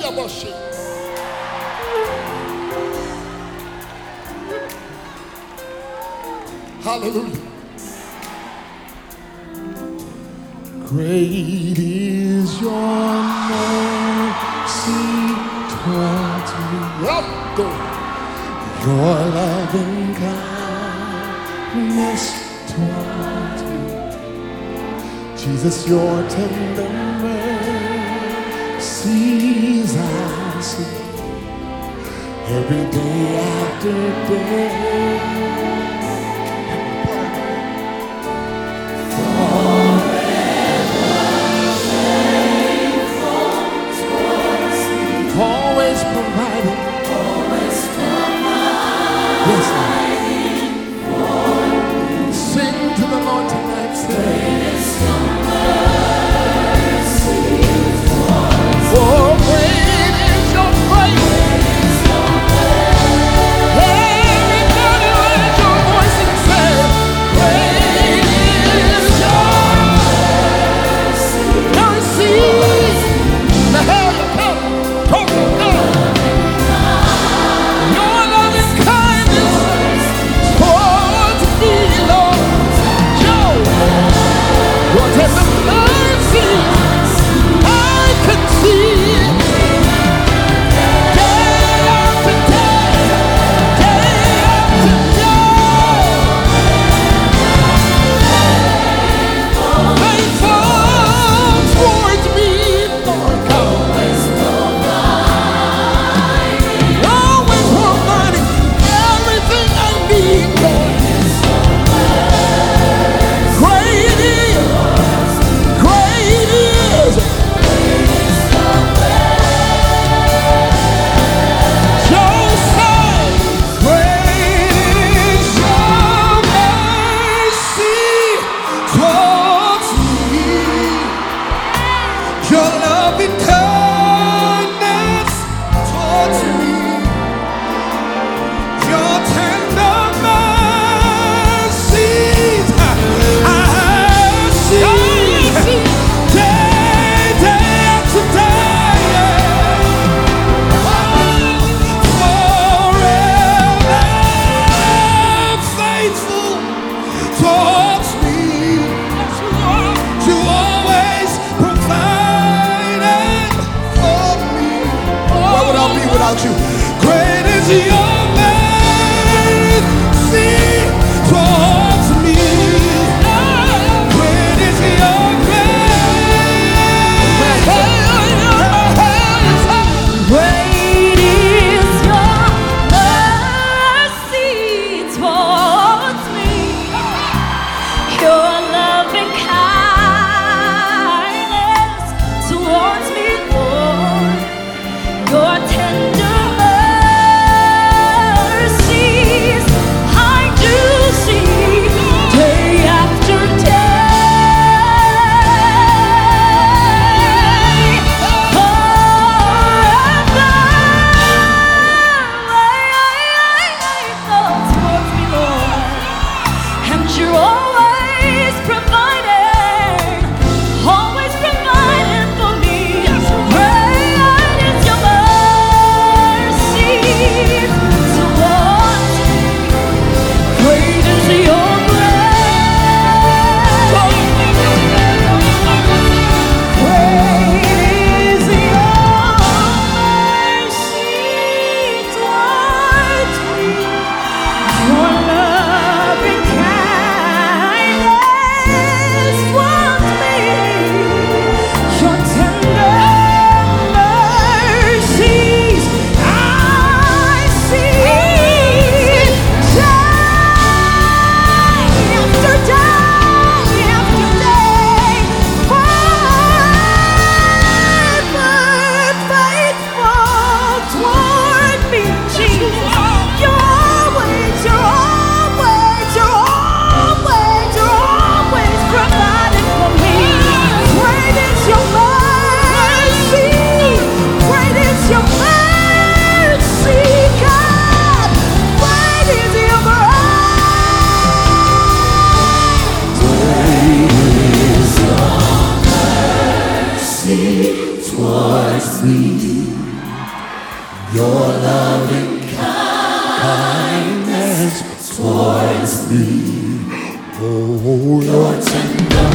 Hallelujah. Great is your mercy towards me. Love, go. Your loving kindness towards me. Jesus, your tender mercies I see every day after day. Always providing. Always providing. Yes, Lord. Sing to the Lord tonight. Great is your mercy towards me. Oh, great is your grace. Everybody raise your voice and say, great is your mercy. Now, hell, you come. Great is your mercy towards me. Great is your grace. Great is your mercy towards me. Your loving kindness towards me, Lord. Your tender your loving kindness towards me. Oh, your tender